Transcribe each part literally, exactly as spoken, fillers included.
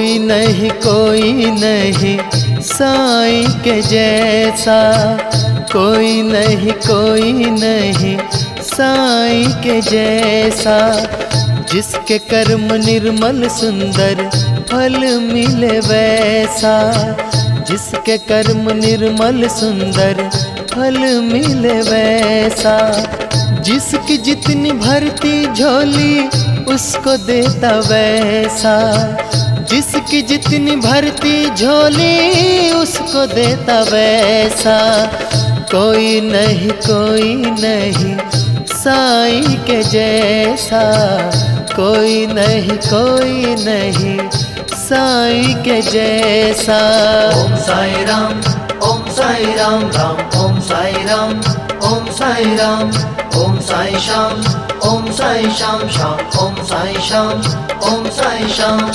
कोई नहीं कोई नहीं साईं के जैसा, कोई नहीं कोई नहीं साईं के जैसा। जिसके कर्म निर्मल सुंदर फल मिले वैसा, जिसके कर्म निर्मल सुंदर फल मिले वैसा। जिसकी जितनी भरती झोली उसको देता वैसा, जिसकी जितनी भरती झोली उसको देता वैसा। कोई नहीं कोई नहीं साईं के जैसा, कोई नहीं कोई नहीं साईं के जैसा। ओम साई राम, ओम साई राम राम, ओम साई राम, ओम साई राम, ओम साई श्याम, ओम साई श्याम श्याम, ओम साई श्याम, ओम साई श्याम।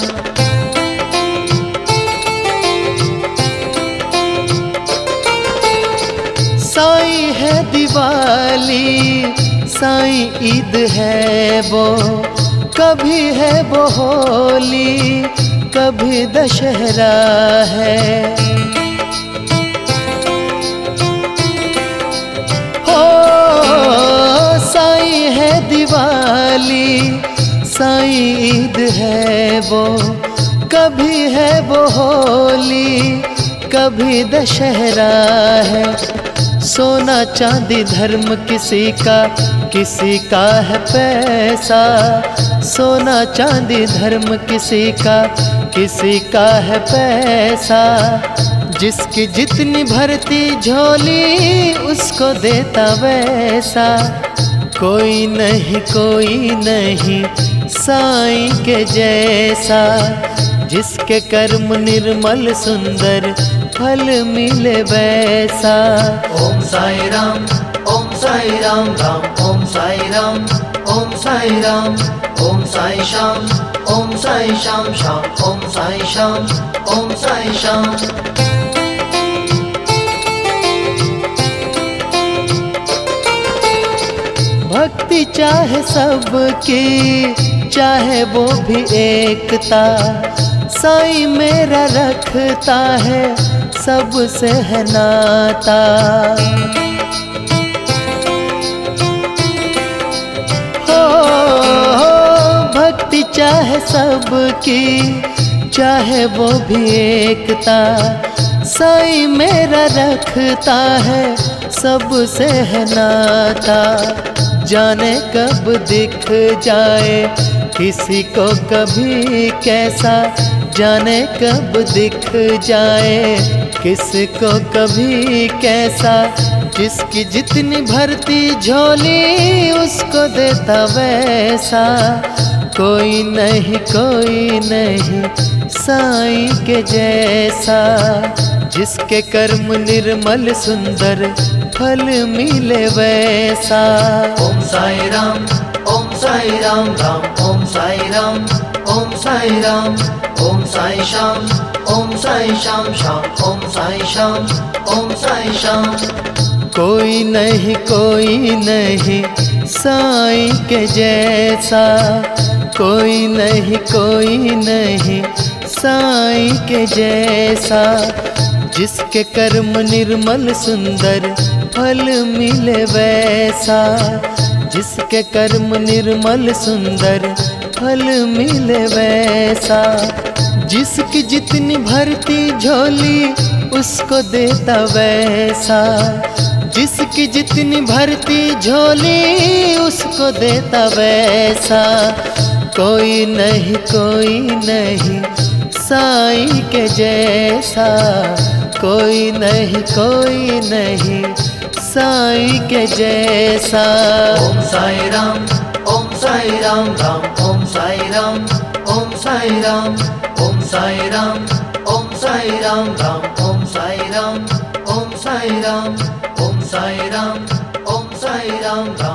साईं है दिवाली, साईं ईद है वो, कभी है वो होली, कभी दशहरा है। हो साईं है दिवाली, साईं ईद है वो, कभी है वो होली, कभी दशहरा है। सोना चांदी धर्म किसी का, किसी का है पैसा। सोना चांदी धर्म किसी का, किसी का है पैसा। जिसकी जितनी भरती झोली उसको देता वैसा। कोई नहीं कोई नहीं साईं के जैसा, जिसके कर्म निर्मल सुंदर फल मिले वैसा। ओम साई राम, ओम साई राम राम, ओम साई राम, ओम साई राम, ओम साई श्याम, ओम साई श्याम श्याम, ओम साई श्याम, ओम साई श्याम। भक्ति चाहे सबकी, चाहे वो भी एकता, साईं मेरा रखता है सबसे है नाता। हो भक्ति चाहे सबकी, चाहे वो भी एकता, साईं मेरा रखता है सबसे है नाता। जाने कब दिख जाए किसी को कभी कैसा, जाने कब दिख जाए किसको कभी कैसा। जिसकी जितनी भरती झोली उसको देता वैसा। कोई नहीं कोई नहीं साईं के जैसा, जिसके कर्म निर्मल सुंदर फल मिले वैसा। ओम साई राम, ओम साई राम राम, ओम साई राम, ओम साई राम, ओम साई श्याम, ओम साई श्याम श्याम, ओम साई श्याम, ओम साई श्याम। कोई नहीं कोई नहीं साईं के जैसा, कोई नहीं कोई नहीं साईं के जैसा। जिसके कर्म निर्मल सुंदर फल मिले वैसा, जिसके कर्म निर्मल सुंदर फल मिले वैसा। जिसकी जितनी भरती झोली उसको देता वैसा, जिसकी जितनी भरती झोली उसको देता वैसा। कोई नहीं कोई नहीं साईं के जैसा, कोई नहीं कोई नहीं साईं के जैसा। ओम साई राम, ओम साई राम राम, ओम साई राम, ओम साई राम, ओम साई राम, ओम साई राम राम, ओम साई राम, ओम साई राम, ओम साई राम, ओम साई राम राम।